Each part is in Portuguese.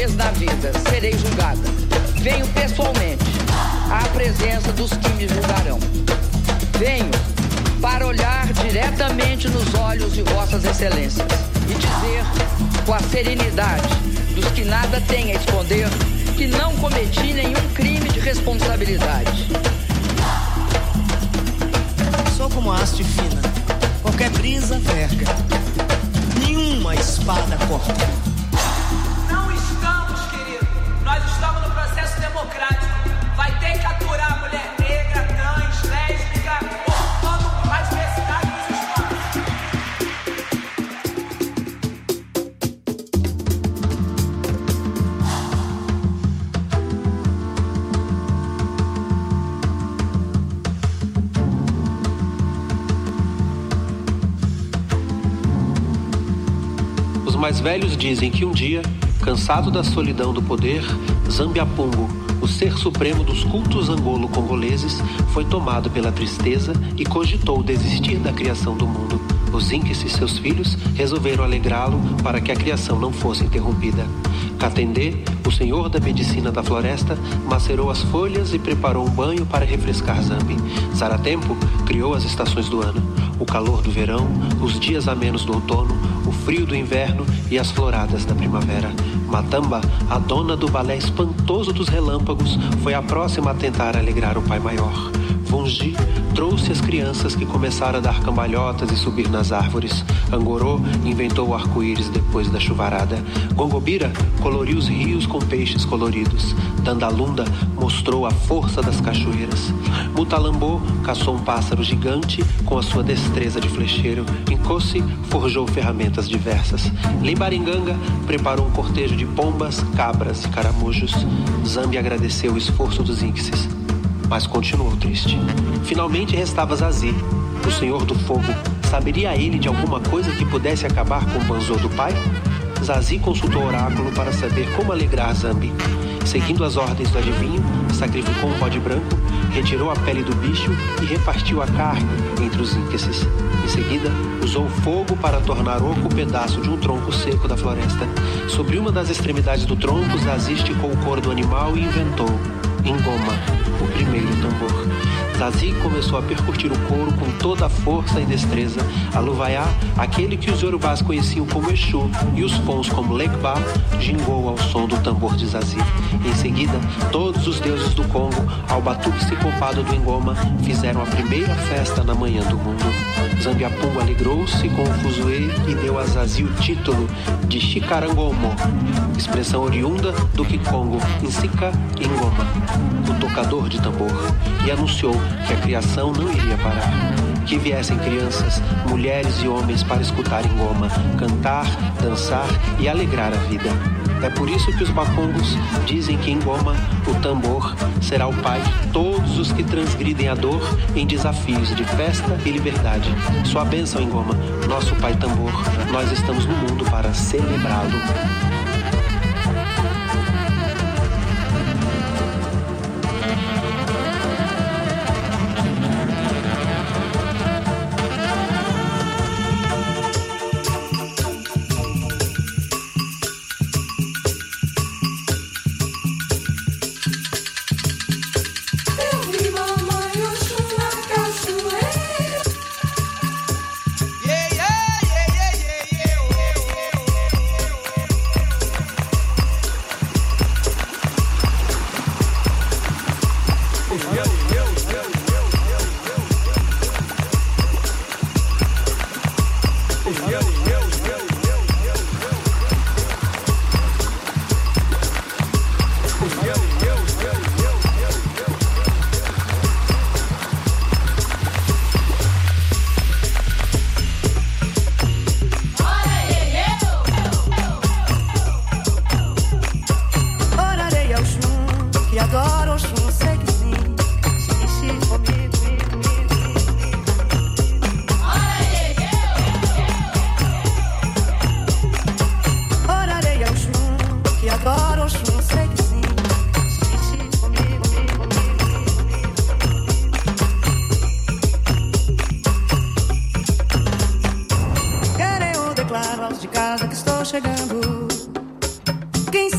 vez na vida serei julgada, venho pessoalmente à presença dos que me julgarão. Venho para olhar diretamente nos olhos de vossas excelências e dizer com a serenidade dos que nada têm a esconder que não cometi nenhum crime de responsabilidade. Sou como a haste fina, qualquer brisa verga, nenhuma espada corta. Não estamos, querido, nós estamos no processo democrático. Vai ter que aturar a mulher negra, trans, lésbica, toda a diversidade dos Os mais velhos dizem que um dia, cansado da solidão do poder, Zambiapungo, o ser supremo dos cultos angolo-congoleses, foi tomado pela tristeza e cogitou desistir da criação do mundo. Os Inques e seus filhos resolveram alegrá-lo para que a criação não fosse interrompida. Katendê, o senhor da medicina da floresta, macerou as folhas e preparou um banho para refrescar Zambi. Zaratempo criou as estações do ano: o calor do verão, os dias amenos do outono, o frio do inverno e as floradas da primavera. Matamba, a dona do balé espantoso dos relâmpagos, foi a próxima a tentar alegrar o Pai Maior. Vongi trouxe as crianças que começaram a dar cambalhotas e subir nas árvores. Angorô inventou o arco-íris depois da chuvarada. Gongobira coloriu os rios com peixes coloridos. Dandalunda mostrou a força das cachoeiras. Mutalambô caçou um pássaro gigante com a sua destreza de flecheiro. Nkosi forjou ferramentas diversas. Limbaringanga preparou um cortejo de pombas, cabras e caramujos. Zambi agradeceu o esforço dos índices, mas continuou triste. Finalmente restava Zazi, o senhor do fogo. Saberia ele de alguma coisa que pudesse acabar com o banzô do pai? Zazi consultou o oráculo para saber como alegrar Zambi. Seguindo as ordens do adivinho, sacrificou um bode branco, retirou a pele do bicho e repartiu a carne entre os índices. Em seguida, usou o fogo para tornar oco o pedaço de um tronco seco da floresta. Sobre uma das extremidades do tronco, Zazi esticou o couro do animal e inventou Ngoma, o primeiro tambor. Zazi começou a percutir o couro com toda a força e destreza. Aluvaiá, aquele que os Yorubás conheciam como Exu e os Fons como Legba, gingou ao som do tambor de Zazi. Em seguida, todos os deuses do Congo, ao batuque sincopado do Ngoma, fizeram a primeira festa na manhã do mundo. Zambiapungo alegrou-se com o fuzuê e deu a Zazi o título de Chikarangomo, expressão oriunda do Kikongo, Nsika Ngoma, o tocador de tambor, e anunciou que a criação não iria parar. Que viessem crianças, mulheres e homens para escutar Ngoma, cantar, dançar e alegrar a vida. É por isso que os Bakongos dizem que Ngoma, o tambor, será o pai de todos os que transgridem a dor em desafios de festa e liberdade. Sua bênção, Ngoma, nosso pai tambor, nós estamos no mundo para celebrá-lo.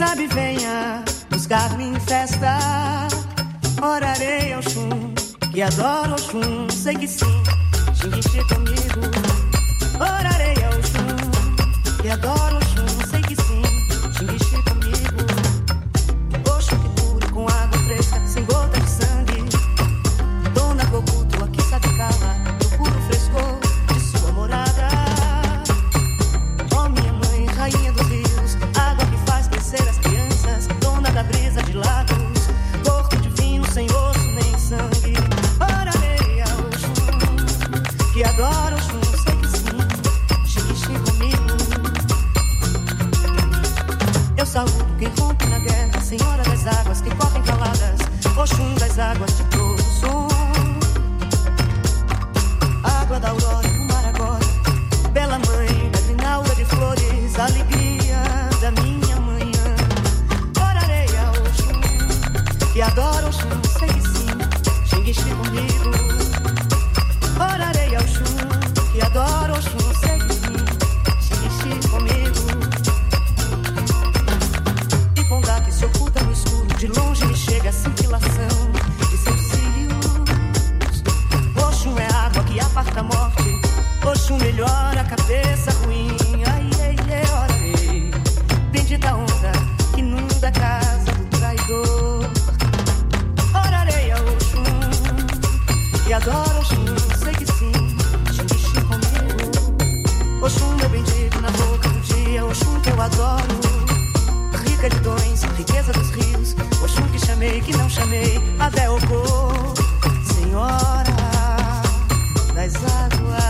sabe venha buscar-me em festa. Orarei ao Xum, que adoro ao Xum, sei que sim, xingue comigo. Orarei ao Xum, que adoro ao Xum, sei que sim, xingue comigo. Oxum que puro com água fresca, sem gota de sangue. Dona Goku, tua que sabe cala, do puro frescor de sua morada. Ó minha mãe, rainha dos rios, água que faz crescer as crianças. Dona da brisa de lagos, corpo divino sem osso nem sangue. Orarei ao Xum, que adoro o Xum, sei que sim, xixi comigo. Eu saúdo quem rompe na guerra, senhora das águas que correm caladas, Oxum das águas de todo o som. Água da aurora do mar agora, bela mãe da grinalda de flores, alegria da minha manhã. Orarei ao Xum, que adoro o Xum, sei que sim, xingue comigo. Orarei ao Xum, que adoro o Xum, sei que sim, xingue comigo. E Pongá que se oculta no escuro, de longe me chega a cintilação de seus cílios. Oxum é água que aparta a morte, Oxum melhora a cabeça ruim. Ai, ai, ai, orarei, bendita onda que inunda a casa do traidor. Orarei ao Oxum, que adoro Oxum, sei que sim, xixi comigo. Oxum meu bendito na boca do dia, Oxum que eu adoro. Rica de dons, riqueza dos rios, Oxum que chamei, que não chamei, até o cor, senhora das águas.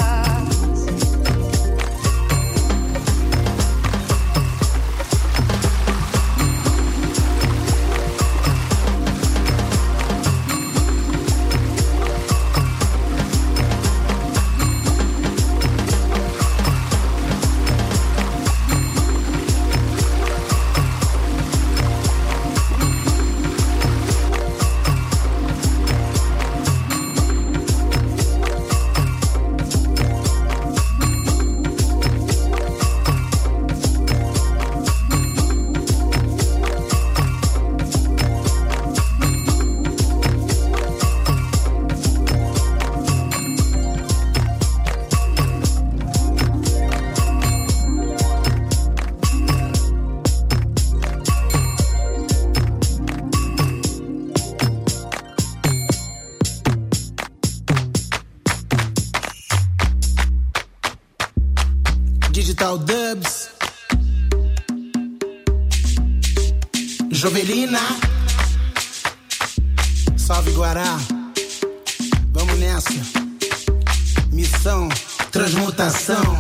Digital Dubs, Jovelina, salve Guará, vamos nessa, missão, transmutação.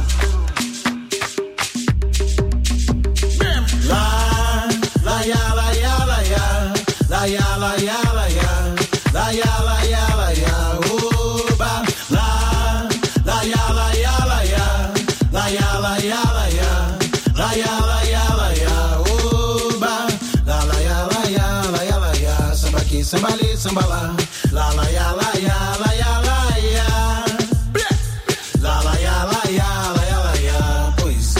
Lá, lá, ya, lá, ya, lá, ya, lá, ya, lá, ya, lá, ya, lá, ya, lá, ya, lá, ya, oba, lá, lá, ya, lá, ya, lá, ya, lá, ya, lá, ya, lá, ya, lá, ya, lá, ya, lá, ya, oba, lá, lá, ya, lá, ya, lá, ya, lá, ya, samba aqui, samba ali, samba lá, lá, lá, ya, lá, ya, lá, ya, lá, ya, lá, lá, ya, lá, ya, lá, ya, lá, ya, pois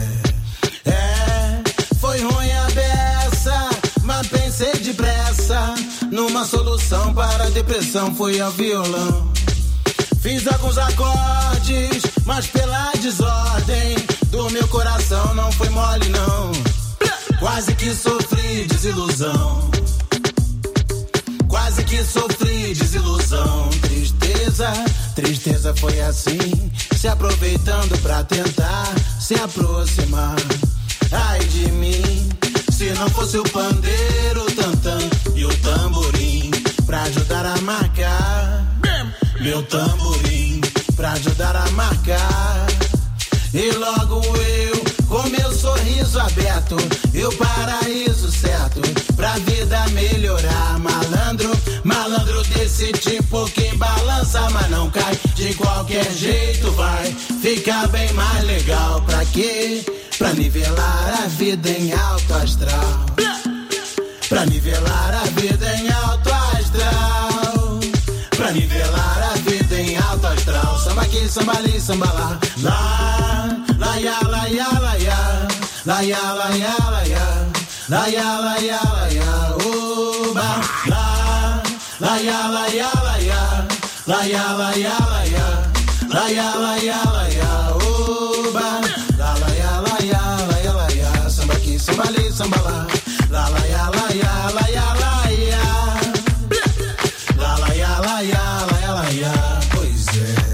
é, foi ruim a beça, mas pensei depressa numa solução para a depressão, fui ao violão. Fiz alguns acordes, mas pela desordem do meu coração não foi mole não. Quase que sofri desilusão. Quase que sofri desilusão. Tristeza, tristeza foi assim, se aproveitando pra tentar se aproximar. Ai de mim, se não fosse o pandeiro, o tantã e o tamborim pra ajudar a marcar. Meu tamborim pra ajudar a marcar. E logo eu, com meu sorriso aberto, e o paraíso certo pra vida melhorar. Malandro, malandro desse tipo que balança mas não cai. De qualquer jeito vai ficar bem mais legal. Pra quê? Pra nivelar a vida em alto astral. Pra nivelar a vida em alto astral. Pra nivelar a vida em alto astral. Samba aqui, samba ali, samba lá. Lá, lá, ya, lá, ya, lá, ya. Lá, ya, lá, ya, lá, ya. la ya la ya la ya, oba, la ya la ya la ya, la ya la ya la ya, la ya la ya la ya, oba, la ya la ya la ya la ya, samba aqui, samba ali, samba lá, la ya la ya la ya la ya, la ya la ya la ya la ya, pois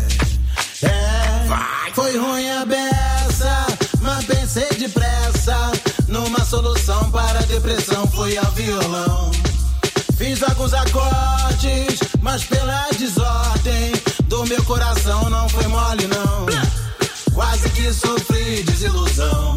foi ruim a beça, mas pensei depressa numa solução para a depressão, fui ao violão. Fiz alguns acordes, mas pela desordem do meu coração não foi mole não. Quase que sofri desilusão,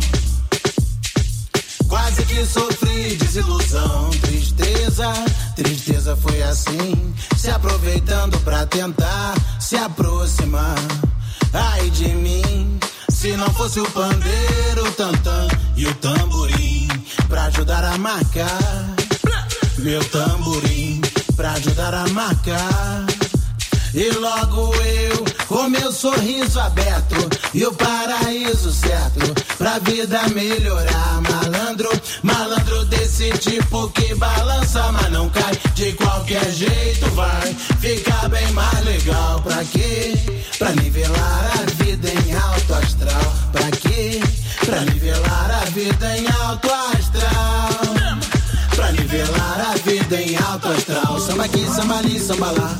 quase que sofri desilusão. Tristeza, tristeza foi assim, se aproveitando pra tentar se aproximar. Ai de mim, se não fosse o pandeiro, o tantã e o tamborim pra ajudar a marcar. Meu tamborim pra ajudar a marcar. E logo eu, com meu sorriso aberto e o paraíso certo pra vida melhorar. Malandro, malandro desse tipo que balança, mas não cai. De qualquer jeito vai ficar bem mais legal. Pra quê? Pra nivelar a vida em alto astral. Pra quê? Pra nivelar a vida em alto astral. Pra nivelar a vida em alto astral. Samba aqui, samba ali, samba lá.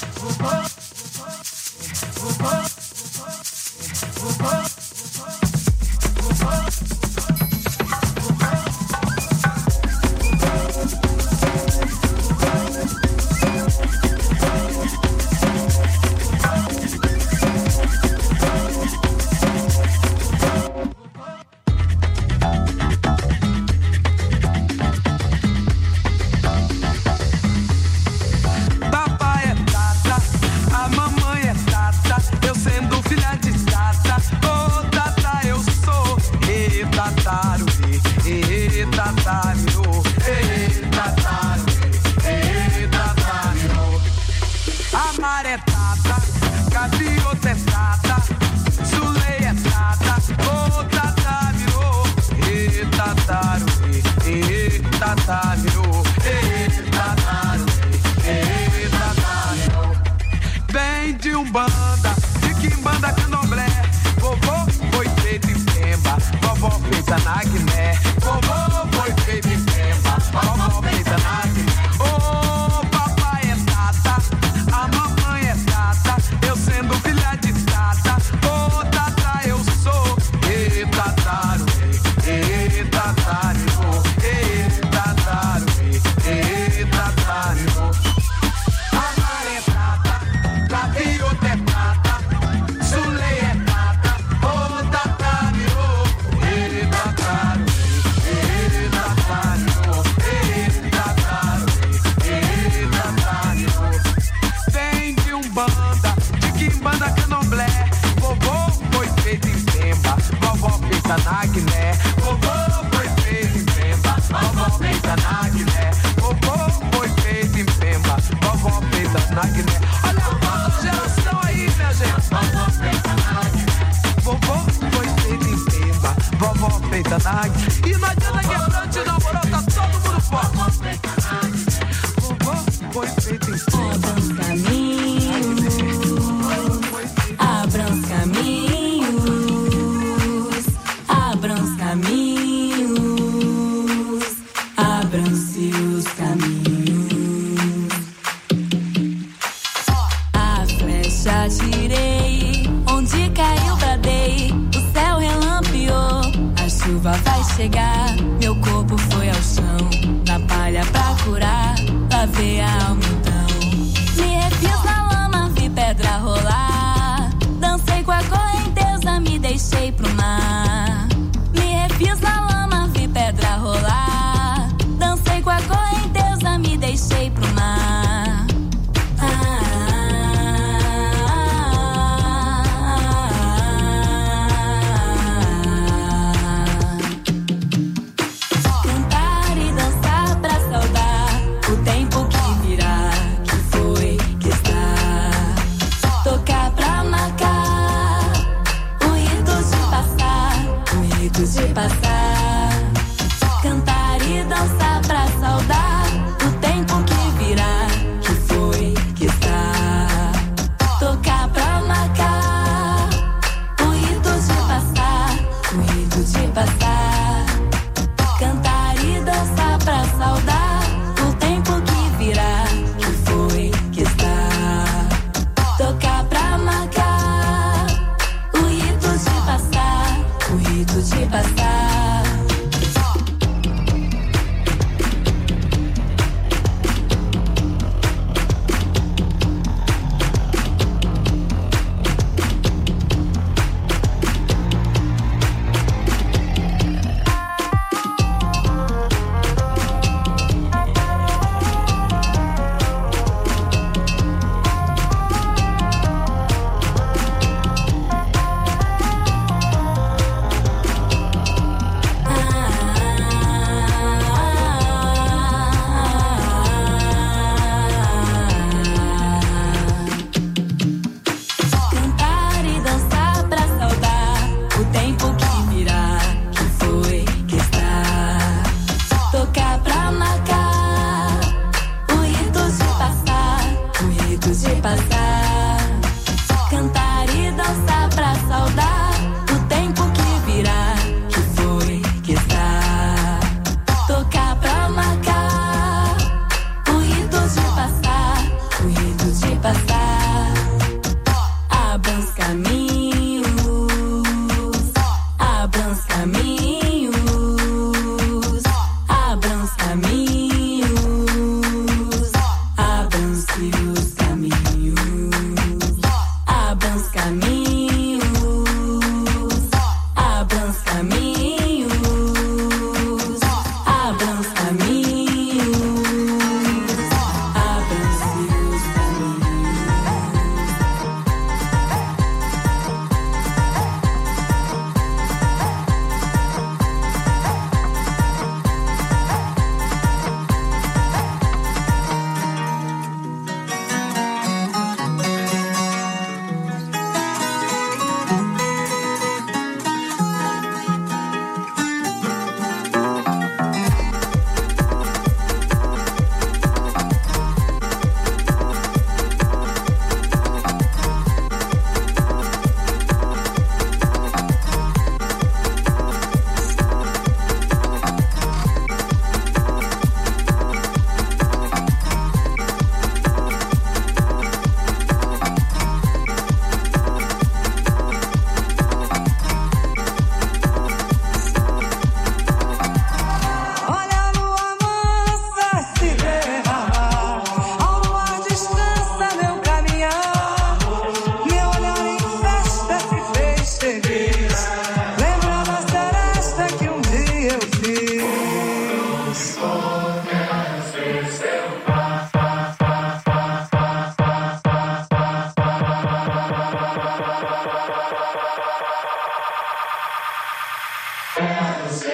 Vem de Umbanda, de Quimbanda, Candomblé. Vovô foi feito em Pemba, vovó feita na Guiné. Vovô foi feito em Pemba, vovó feita na Guiné. Oh, papai é tata, a mamãe é tata, eu sendo filha de tata. Oh, tata eu sou, e tataru, e tataru, e tataru, e tataru. Amar é tata, gaviota é tata, Sule é tata, oh tataru, e tataru, e tataru, e tataru, e tataru. Vem de Umbanda, de Quimbanda, Candomblé. Vovô foi feito em Pemba, vovó feita na Guiné. Vovô foi feito em Pemba, vovó feita na Guiné. Vovô foi feito em Pemba, vovó feita na Guiné. Olha a nova geração aí, minha gente. Vovó feita na Guiné. Vovô foi feito em Pemba, vovó feita na Guiné. E não adianta quebrante, não, moral, tá todo mundo forte. Vovó feita na Guiné. Vovô foi feito em Pemba. Abram os caminhos, abram os caminhos, abram-se os caminhos. A flecha tirei, onde caiu bradei, o céu relampeou, a chuva vai chegar, meu corpo foi ao chão, na palha pra curar, lavei a alma então. Me refiz na lama, vi pedra rolar, dancei com a correnteza, me deixei pro mar. Me refiz na lama, vi pedra rolar, dancei com a correnteza, me deixei pro mar.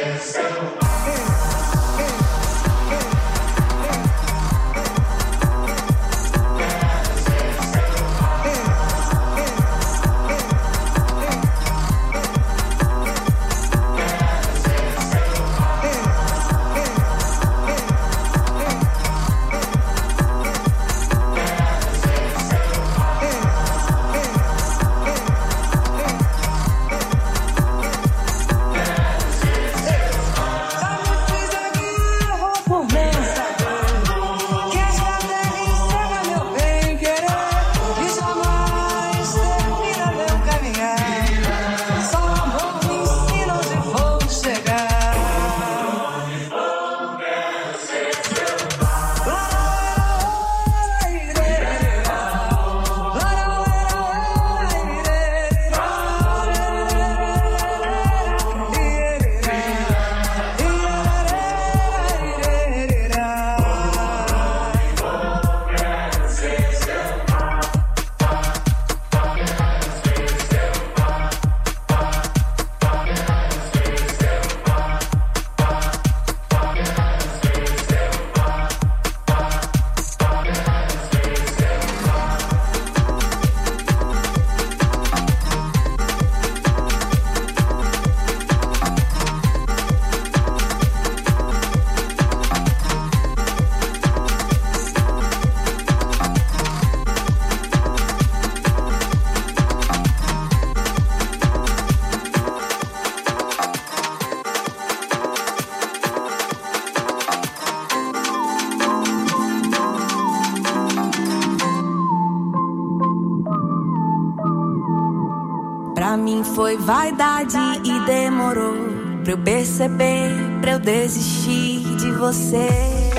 Pra mim foi vaidade e demorou pra eu perceber, pra eu desistir de você.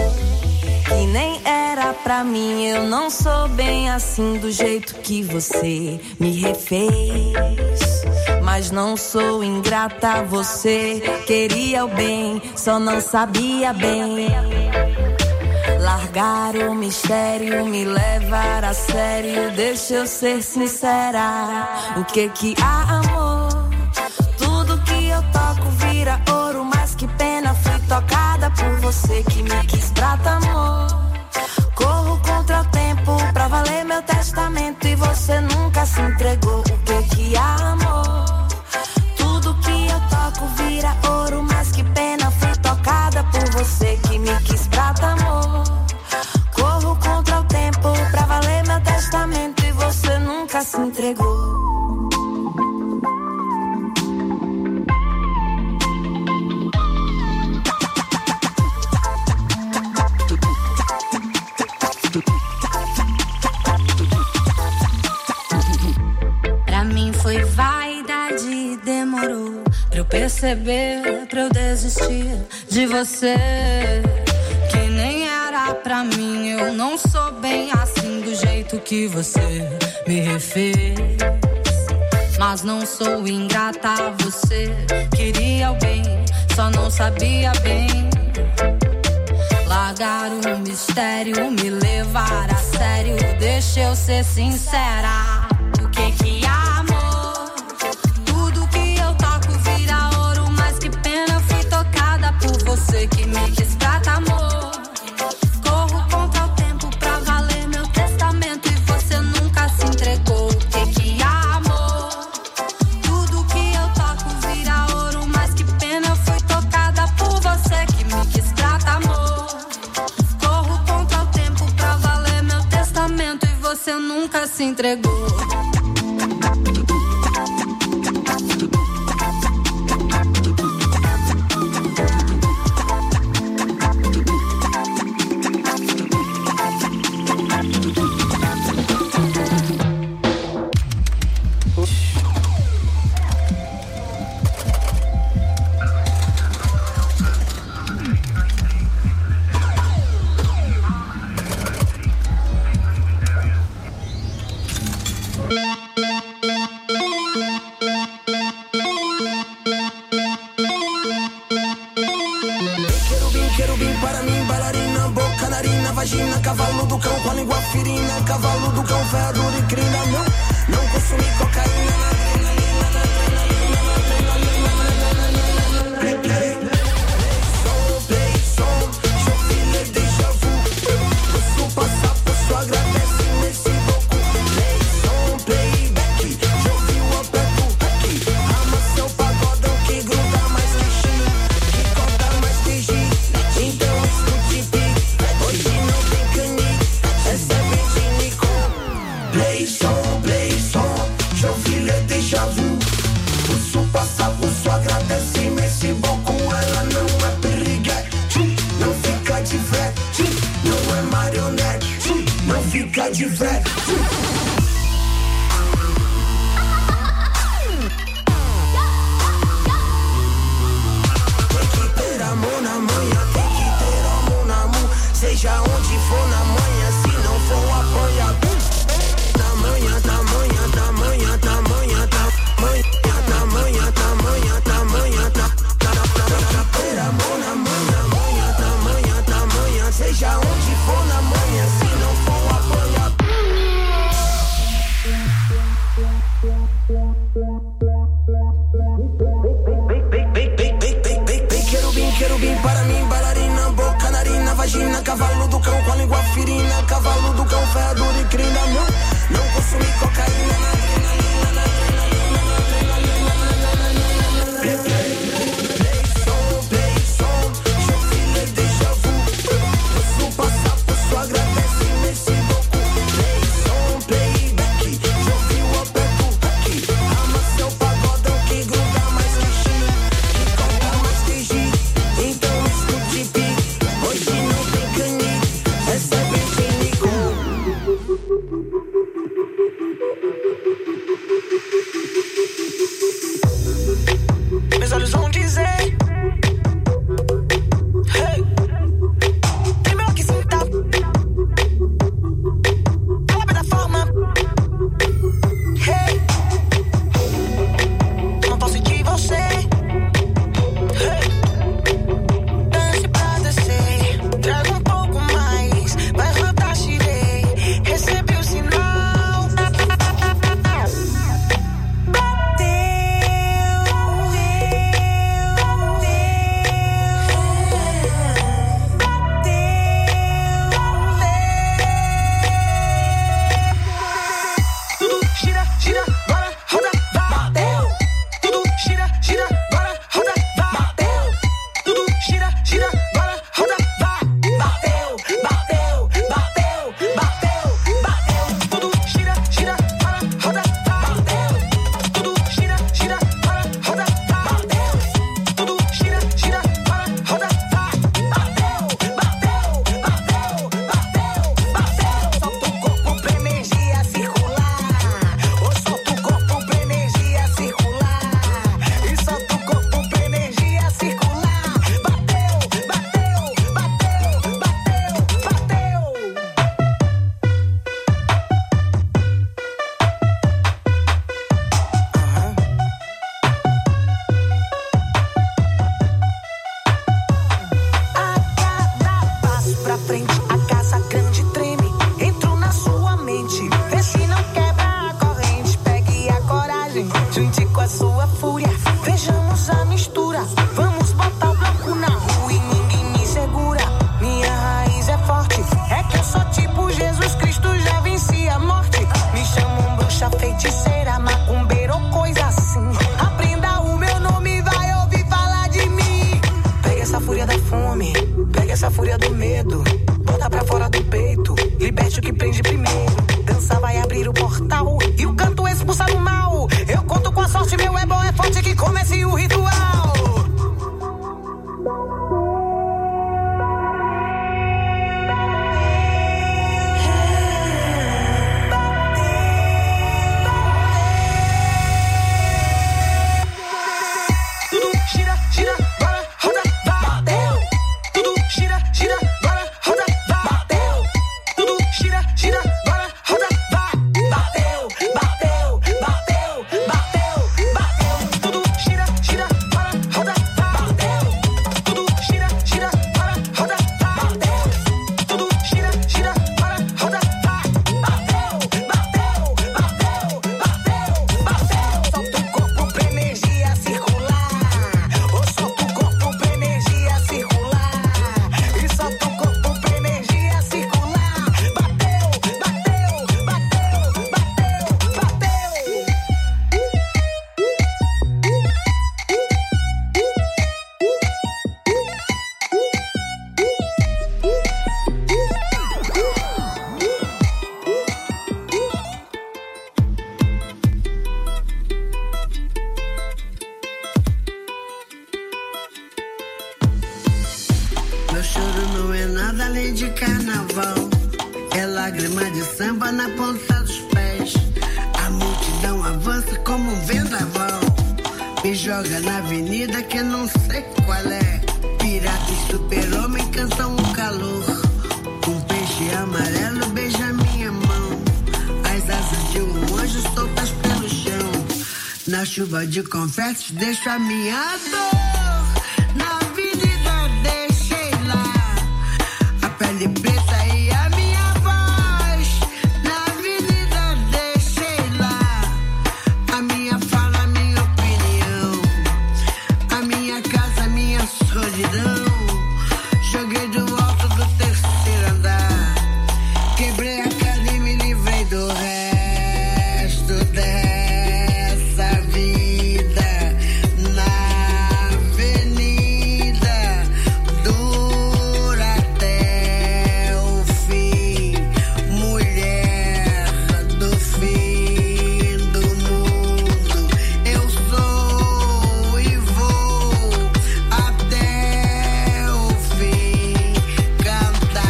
Que nem era pra mim, eu não sou bem assim do jeito que você me refez. Mas não sou ingrata, você queria o bem, só não sabia bem. Largar o mistério, me levar a sério, deixa eu ser sincera. O que há, amor? Tudo que eu toco vira ouro, mas que pena, fui tocada por você que me quis prata, amor. Corro contra o tempo pra valer meu testamento e você nunca se entregou. O que há, amor? Tudo que eu toco vira ouro, mas que pena, fui tocada por você que me quis prata, amor. Corro contra o tempo pra valer meu testamento e você nunca se entregou. Pra mim foi vaidade, demorou pra eu perceber, pra eu desistir de você. Que nem era pra mim, eu não sou bem assim do jeito que você me refez. Mas não sou ingrata, você queria o bem, só não sabia bem. Largar o mistério, me levar a sério, deixa eu ser sincera. O que há, amor? Tudo que eu toco vira ouro, mas que pena, fui tocada por você que me quis prata, amor. Corro contra o tempo pra valer meu testamento e você nunca se entregou. O que há, amor? Tudo que eu toco vira ouro, mas que pena, fui tocada por você que me quis prata, amor. Corro contra o tempo pra valer meu testamento e você nunca se entregou. Vagina, cavalo do cão com a língua firina, cavalo do cão, ferro e crina. Não consumi cocaína, adrenalina. déjà vu. Posso passar, posso agradecer, mas se bom com ela não é piriguete. Não fica de frete, não é marionete. Não fica de frete. Seja onde for na manhã, se não for apanha. Tamanha, tamanha, tamanha, tamanha, tamanha, tamanha, tamanha, tamanha, tamanha, amor na manhã, manhã, tamanha, tamanha. Seja onde for na manhã, se não for apanha. Querubim para mim, bailarina, boca, narina, vagina, cavalo do cão com a língua firina, cavalo do cão, ferradura e crina, não consumi cocaína, na adrenalina, na adrenalina, na adrenalina, play som, je file le déjà vu, posso passar, posso agradecer, merci beaucoup, playback, je ouvi o aperto aqui, ama seu pagodão que gruda mais que chique, que canta mais que giz. Então escute pique, hoje não tem canique, recebe químico. Meus olhos vão dizer, hey, primeiro que sinta, ela vai da forma, hey, não posso de você, hey. Traga um pouco mais, vai rodar, tirei. Recebi o sinal. Tudo gira, gira, bora, roda, bateu. Tudo gira, gira, bora, roda, bateu. Tudo gira, gira, bora, roda, bateu, bateu, bateu, bateu, bateu. Tudo gira, gira, bora, roda, bateu. Tudo gira, gira, bora, roda, bateu. Tudo gira, gira, bora, roda, bateu, bateu, bateu, bateu, bateu. Solta o corpo pra energia circular. Ou solta o corpo pra energia circular. E solta o corpo pra energia circular. Bateu, bateu, bateu, bateu, bateu. A cada passo pra frente, a casa grande treme. Entro na sua mente, vê se não quebra a corrente. Pegue a coragem, junte com a sua fúria. Vejamos a mistura, vamos botar o bloco na rua e ninguém me segura. Minha raiz é forte, é que eu sou tipo Jesus Cristo, já venci a morte. Me chamam bruxa, feiticeira, macumbeira ou coisa assim. Aprenda o meu nome, vai ouvir falar de mim. Pega essa fúria da fome, pega essa fúria do medo, bota pra fora do peito, liberte o que prende primeiro. Dança vai abrir o portal e o canto expulsar o mal. Eu conto com a sorte, meu é bom, é forte que comece o ritual. além de carnaval. É lágrima de samba na ponta dos pés. A multidão avança como um vendaval. Me joga na avenida que não sei qual é. Pirata e super-homem cantam um calor. Um peixe amarelo beija minha mão. As asas de um anjo soltas pelo chão. Na chuva de confetes deixo a minha dor. Na avenida deixei lá a pele preta e a minha voz. Na avenida deixei lá a minha fala, a minha opinião. A minha casa, a minha solidão. Joguei do alto do terceiro andar. Quebrei a cara e me livrei do resto dessa vida. Na avenida dura até o fim. Mulher do fim do mundo. Eu sou e vou até o fim cantar.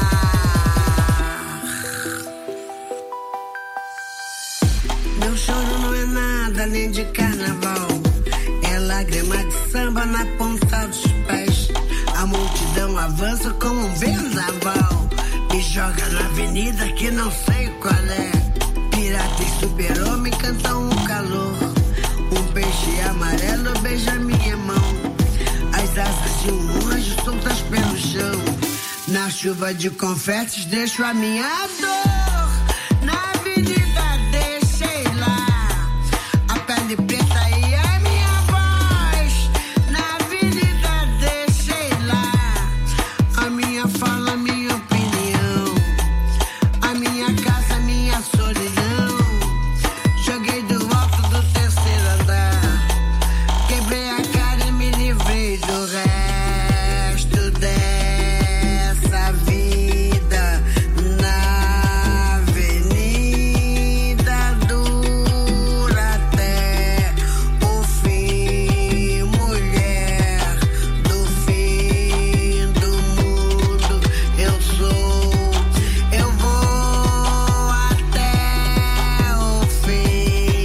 Meu choro não é nada além de carnaval. É lágrima de samba na ponta dos pés. A multidão avança como um vendaval. Me joga na avenida que não sei qual é. Pirata e super-homem cantam um calor. Um peixe amarelo beija minha mão. As asas de um anjo soltas pelo chão. Na chuva de confetes deixo a minha dor. Na avenida deixei lá a pele preta e a minha voz. Na avenida deixei lá a minha fala, a minha opinião. A minha casa, a minha solidão. Joguei do alto do terceiro andar. Quebrei a cara e me livrei do resto dessa vida. Na avenida dura até o fim. Mulher do fim do mundo. Eu sou, eu vou até o fim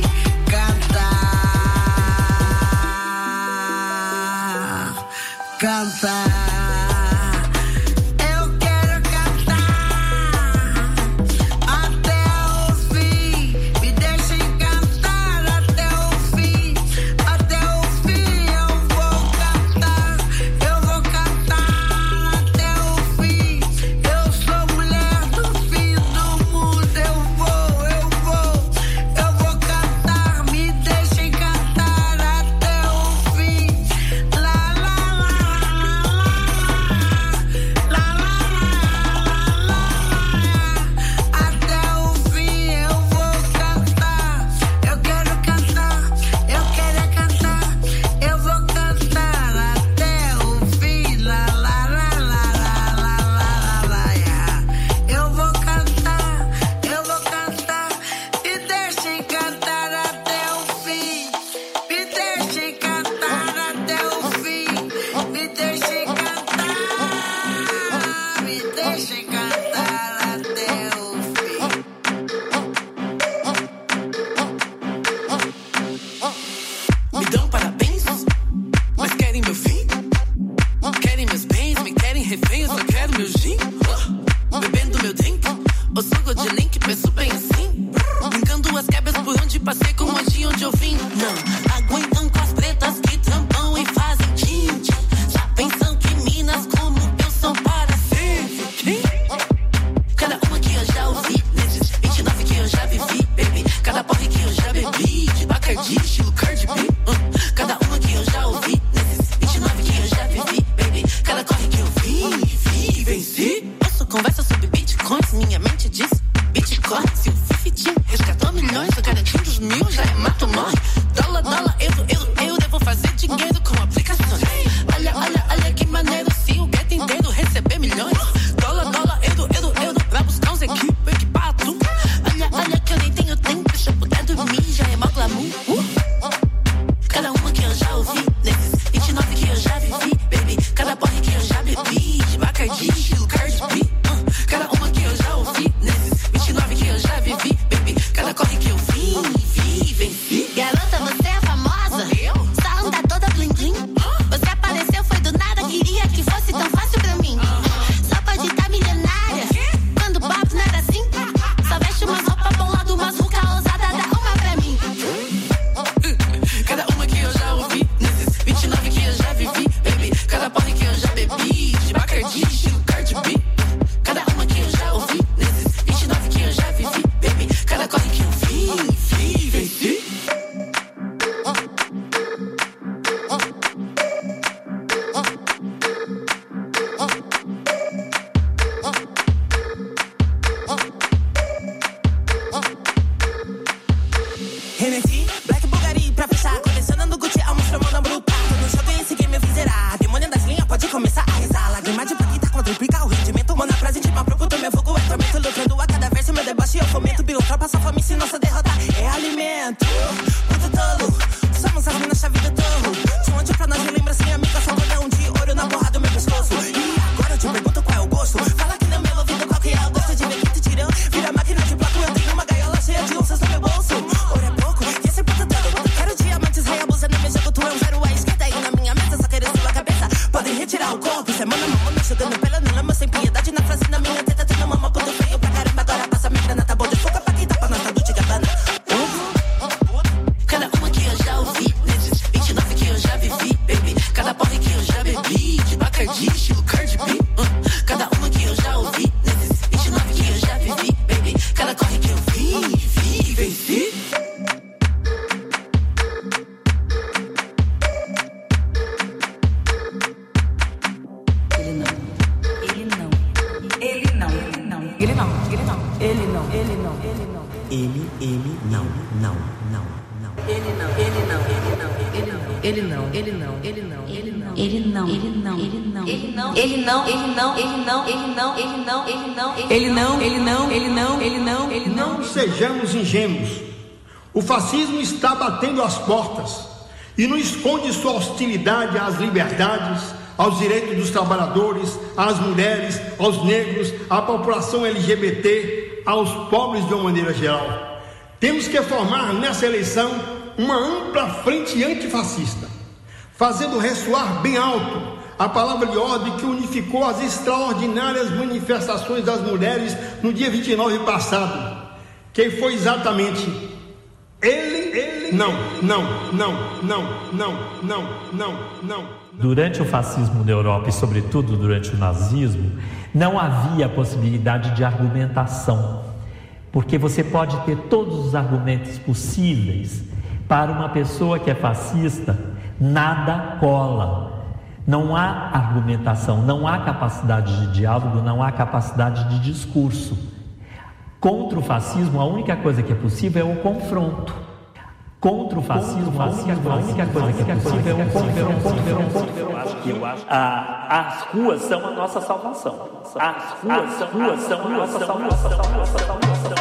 cantar. Eu quero cantar até o fim. Me deixem cantar até o fim. Até o fim eu vou cantar. Eu vou cantar até o fim. Eu sou mulher do fim do mundo. Eu vou cantar. Me deixem cantar até o fim. Lá, lá, lá, lá, lá. Não sejamos ingênuos. O fascismo está batendo as portas e não esconde sua hostilidade às liberdades, aos direitos dos trabalhadores, às mulheres, aos negros, à população LGBT, aos pobres de uma maneira geral. Temos que formar nessa eleição uma ampla frente antifascista, fazendo ressoar bem alto a palavra de ordem que unificou as extraordinárias manifestações das mulheres no dia 29 passado, que foi exatamente não. Durante o fascismo na Europa e sobretudo durante o nazismo, não havia possibilidade de argumentação, porque você pode ter todos os argumentos possíveis. Para uma pessoa que é fascista, nada cola. Não há argumentação, não há capacidade de diálogo, não há capacidade de discurso. Contra o fascismo, a única coisa que é possível é o confronto. Contra o fascismo, a única coisa que é possível é o confronto. As ruas são a nossa salvação. As ruas são a nossa salvação.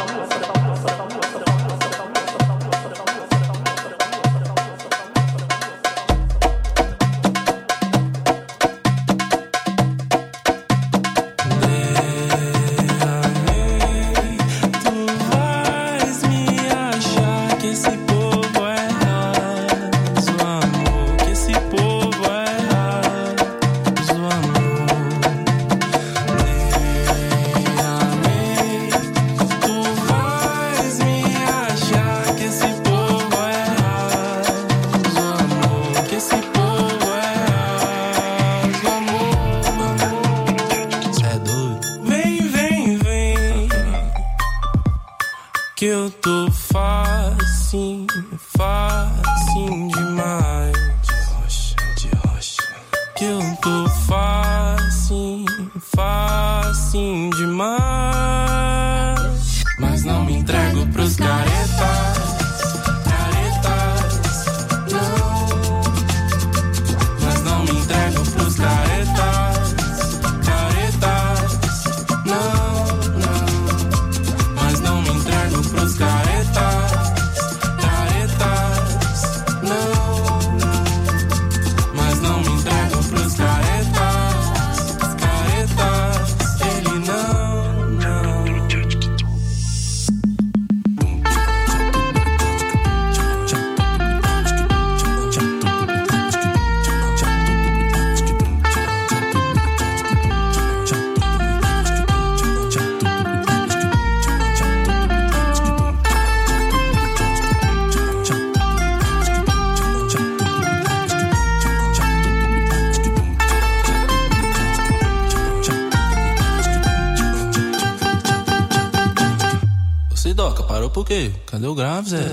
Por quê? Cadê o grave, Zé?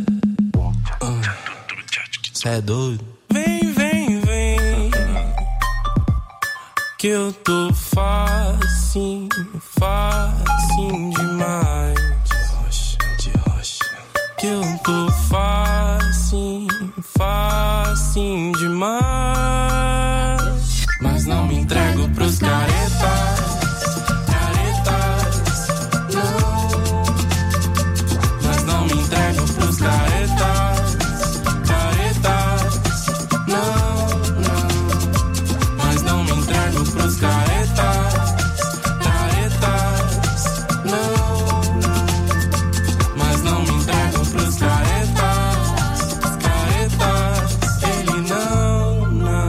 Cê é doido? Vem, que eu tô facinho demais. De rocha. Que eu tô facinho demais. Mas não me entrego pros caretas. Ele não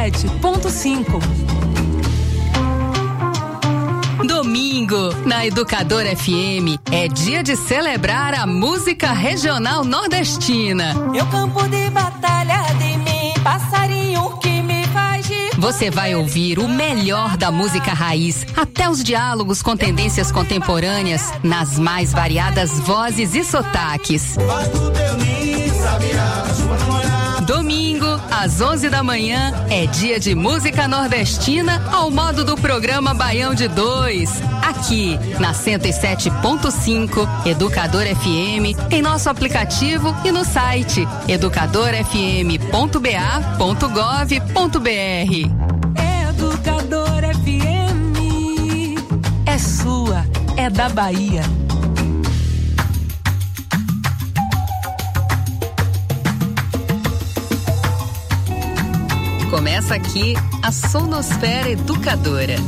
107.5. Domingo, na Educadora FM, é dia de celebrar a música regional nordestina. Meu campo de batalha de mim, passarinho que me faz de... Você vai ouvir o melhor da música raiz, até os diálogos com tendências contemporâneas, nas mais variadas vozes e sotaques. Domingo, às 11 da manhã, é dia de música nordestina ao modo do programa Baião de 2. Aqui, na 107.5, Educador FM, em nosso aplicativo e no site educadorfm.ba.gov.br. Educador FM é sua, é da Bahia. Começa aqui a Sonosfera Educadora.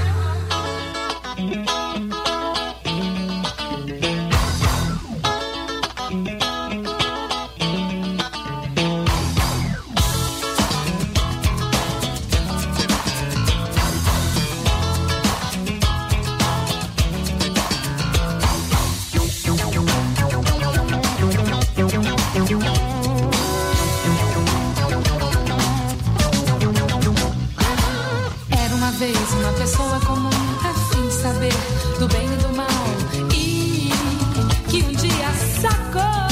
Uma pessoa comum, a fim de saber do bem e do mal, e que um dia sacou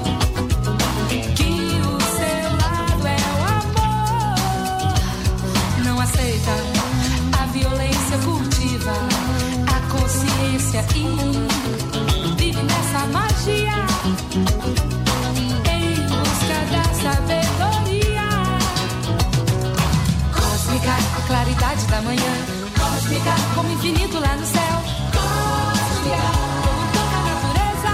que o seu lado é o amor. Não aceita a violência, cultiva a consciência e vive nessa magia em busca da sabedoria cósmica, a claridade da manhã. Cósmica, como infinito lá no céu. Cósmica, como toda a natureza.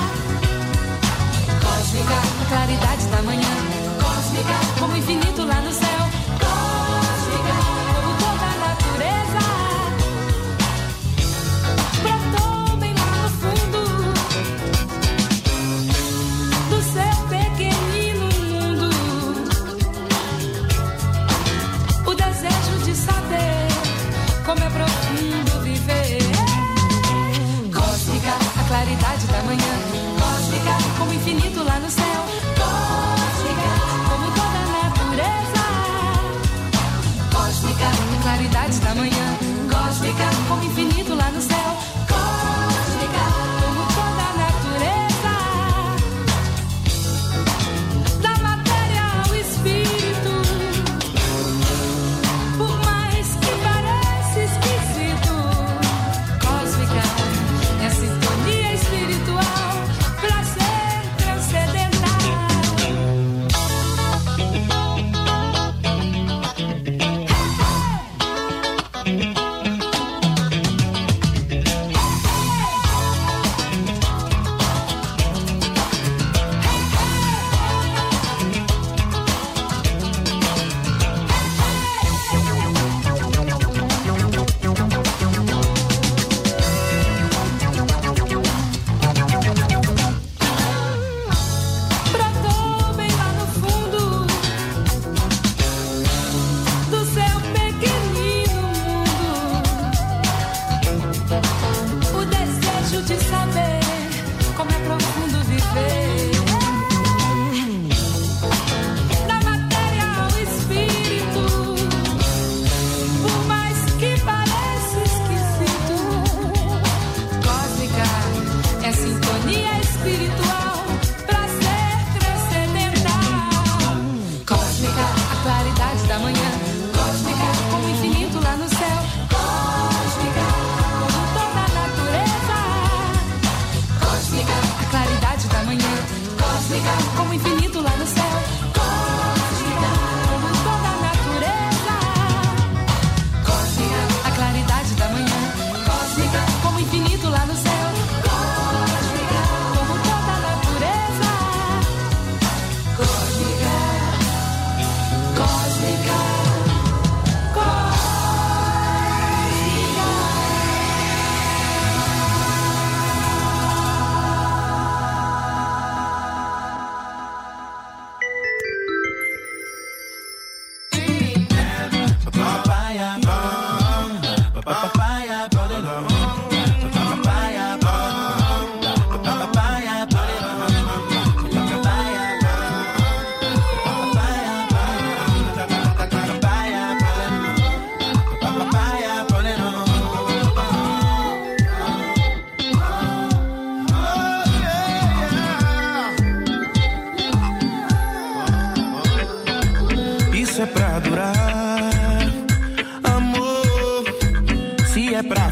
Cósmica, a claridade da manhã. Cósmica, como infinito lá no céu. Cósmica, como toda a natureza. Brotou bem lá no fundo do seu pequenino mundo o desejo de saber como é profundo viver. Cósmica, a claridade da manhã. Cósmica, como infinito lá no céu. Cósmica, como toda a natureza. Cósmica, a claridade da manhã. Cósmica, como infinito lá no céu. Cósmica, como toda a natureza. Da matéria ao espírito, por mais que pareça esquisito, cósmica é sintonia espiritual, prazer transcendental.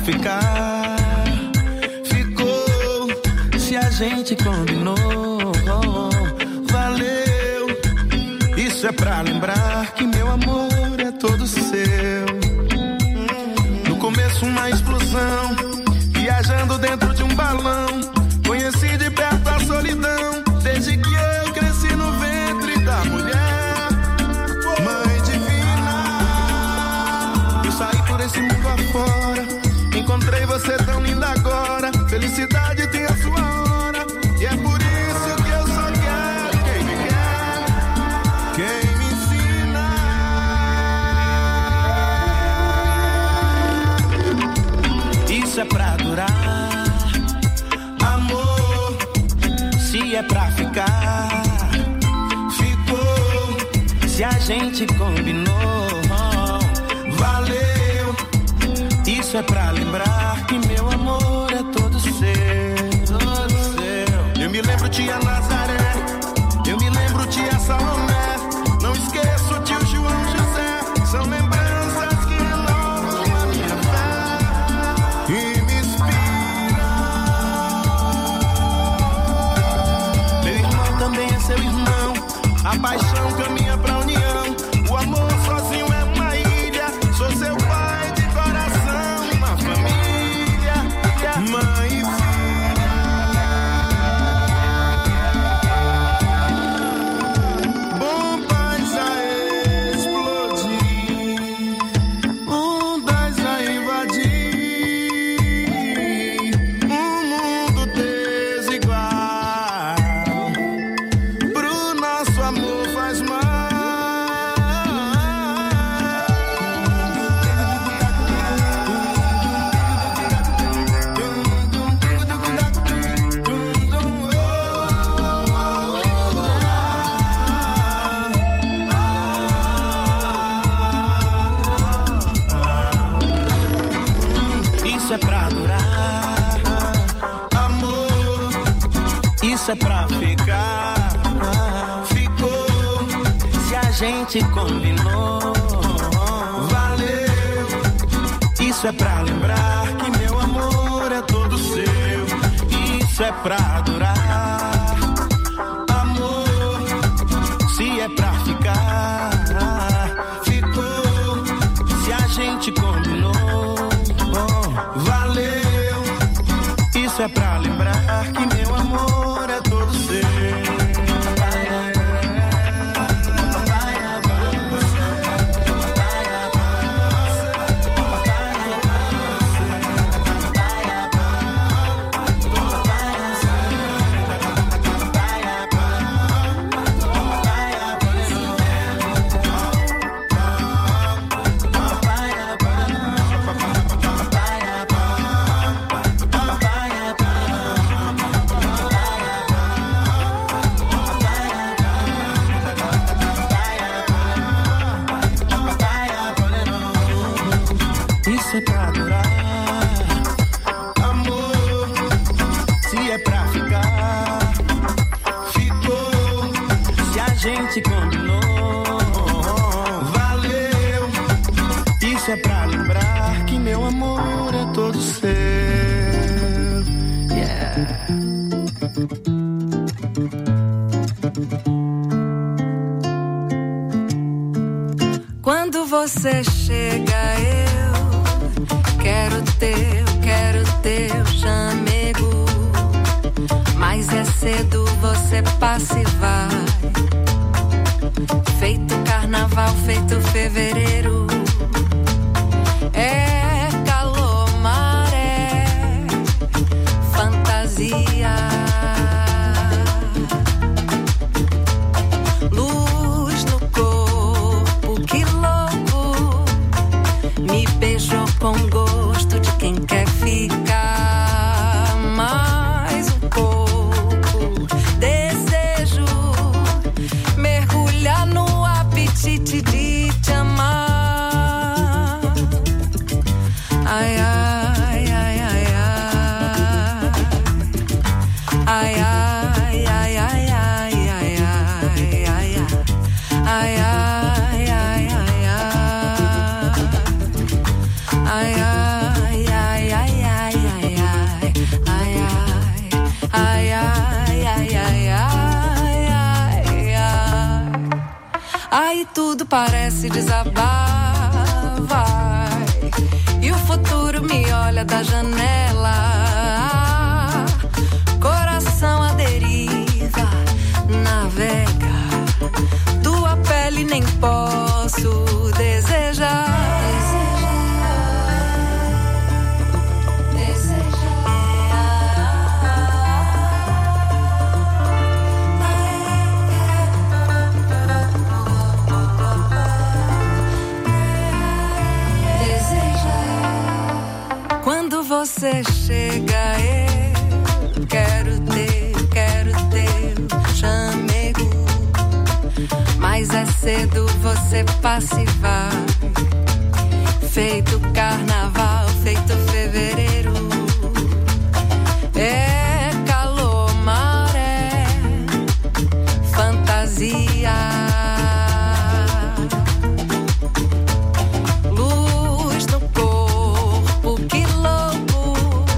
ficar, ficou. Se a gente combinou, valeu. Isso é pra lembrar que meu amor é todo seu. No começo uma explosão, viajando dentro de um balão. Conheci de perto a solidão, desde que eu cresci no ventre da mulher. Mãe divina, eu saí por esse mundo afora, encontrei você tão linda agora. Felicidade tem a sua hora, e é por isso que eu só quero quem me quer, quem me ensina. Isso é pra durar, amor. Se é pra ficar, ficou. Se a gente combinou, valeu. Isso é pra lembrar que meu amor é todo seu, todo seu. Eu me lembro tia Nazaré, eu me lembro tia Salomé. Não esqueço tio João José. São lembranças que renovam a minha fé e me inspiram. Meu irmão também é seu irmão, a paixão caminha pra união. O amor sozinho é uma ilha, sou seu pai de coração, uma família, mãe e filha. Bombas a explodir, ondas a invadir, mundo desigual. Pro nosso amor faz mal. Isso é pra durar, amor. Isso é pra ficar, ficou. Se a gente combinou, valeu. Isso é pra lembrar que meu amor é todo seu. Isso é pra durar, amor. Se é pra ficar, ficou. Se a gente combinou, valeu. Isso é pra lembrar que meu amor é todo seu. Isso é pra durar, amor. Se é pra ficar, ficou. Se a gente combinou, valeu. Isso é pra lembrar que meu amor é todo seu. Yeah. Quando você chega, eu quero teu chamego. Mas é cedo, você passa e vai. Feito carnaval, feito fevereiro. É calor, maré, fantasia. Luz no corpo, que louco. Me beijou com gosto de quem quer ficar mais um pouco. Desejo mergulhar no apetite de te amar. Ai, ai, ai, ai, ai. Ai, ai, ai, ai, ai, ai, ai, ai, ai, ai, ai, ai, ai, ai. Ai, ai, ai, ai, Aí tudo parece desabar, vai. E o futuro me olha da janela. Coração à deriva, navega. Tua pele nem posso desejar. Quando você chega, eu quero ter chamego. Mas é cedo, você passa e vai. Feito carnaval, feito fevereiro. É calor, maré, fantasia. Luz no corpo, que louco.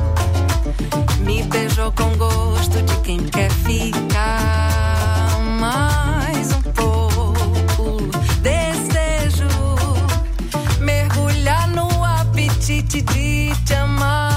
Me beijou com gosto de quem quer ficar. Mais um pouco, desejo mergulhar no apetite de te amar.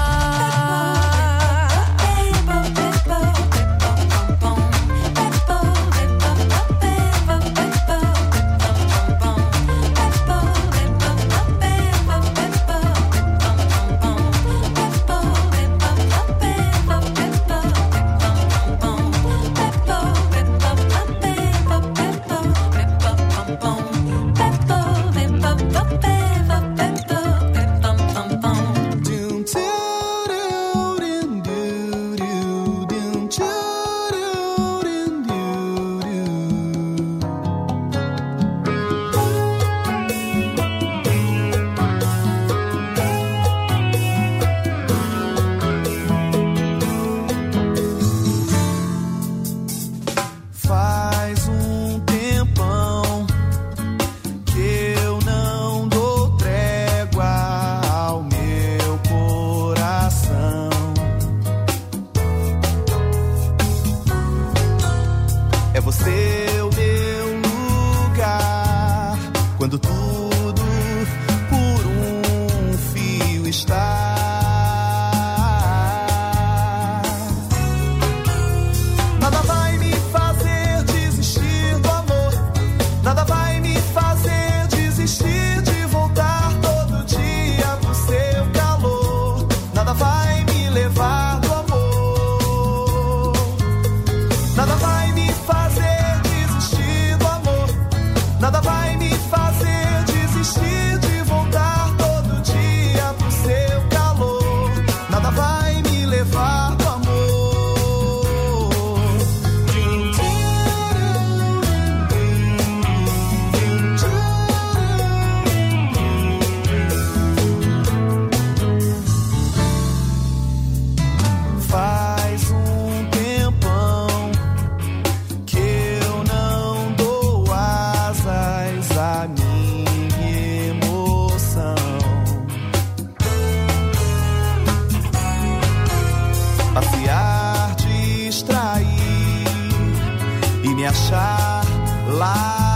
Achar lá